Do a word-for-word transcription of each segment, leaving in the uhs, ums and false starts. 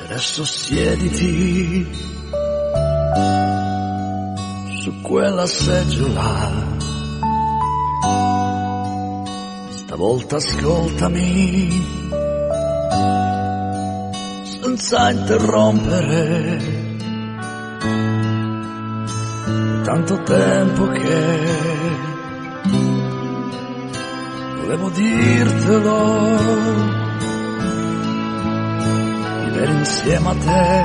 Adesso siediti su quella seggiola, stavolta ascoltami senza interrompere. Tanto tempo che volevo dirtelo, vivere insieme a te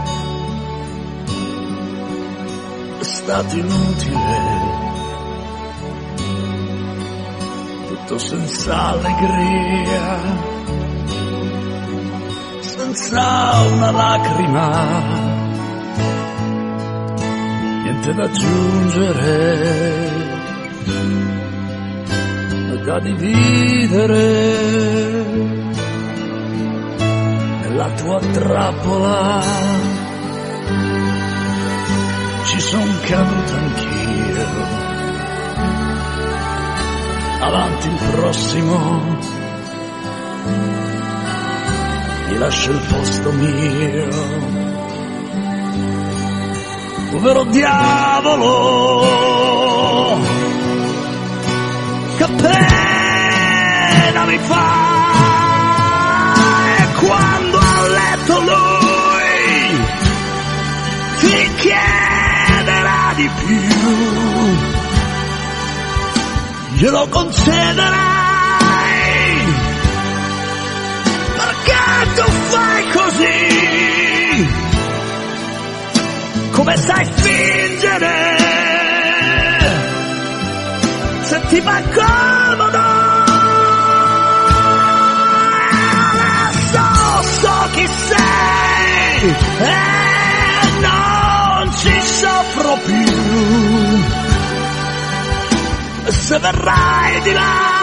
è stato inutile, tutto senza allegria, senza una lacrima, niente da aggiungere, da dividere. Nella tua trappola ci son caduto anch'io, avanti il prossimo, gli lascio il posto mio. Povero diavolo, che pena mi fa, e quando a letto lui ti chiederà di più, glielo concederai, perché tu fai così, come sai fingere, se ti fa comodo. Adesso so chi sei e non ci soffro più. Se verrai di là